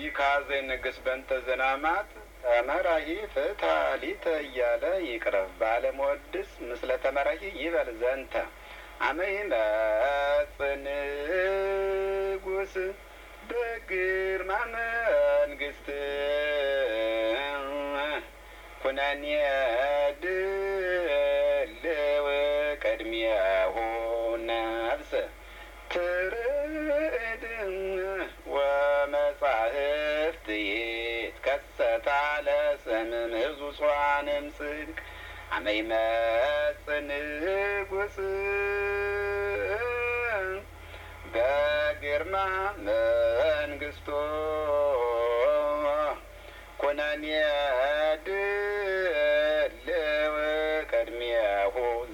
ይካዘይ ንግስ በንተ ዘናማት ተመራሂ ፍትሐ ሊተ እያለ ይቅረብ ባለመወድስ ምስለ ተመራሂ ይበል ዘንተ አመ ይመጽእ ንጉሥ በግርማ መንግሥት ኩነኔ ድልው ቅድሜሁ ነፍስ ትርዕድ ወመጻሕፍት ይትከሰታ ለስምም ሕዙጽዋንም ጽድቅ አመ ይመጽእ ንጉሥ በግርማ መንግሥቱ ኩነኔ